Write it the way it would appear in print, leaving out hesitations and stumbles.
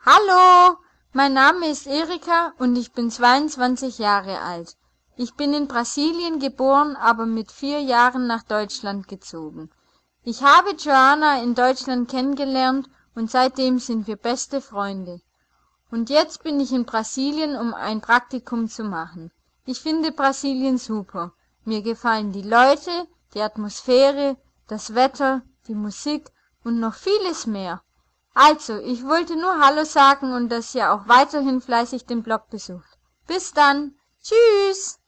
Hallo, mein Name ist Erika und ich bin 22 Jahre alt. Ich bin in Brasilien geboren, aber mit 4 Jahren nach Deutschland gezogen. Ich habe Joanna in Deutschland kennengelernt und seitdem sind wir beste Freunde. Und jetzt bin ich in Brasilien, um ein Praktikum zu machen. Ich finde Brasilien super. Mir gefallen die Leute, die Atmosphäre, das Wetter, die Musik und noch vieles mehr. Also, ich wollte nur Hallo sagen und dass ihr auch weiterhin fleißig den Blog besucht. Bis dann. Tschüss.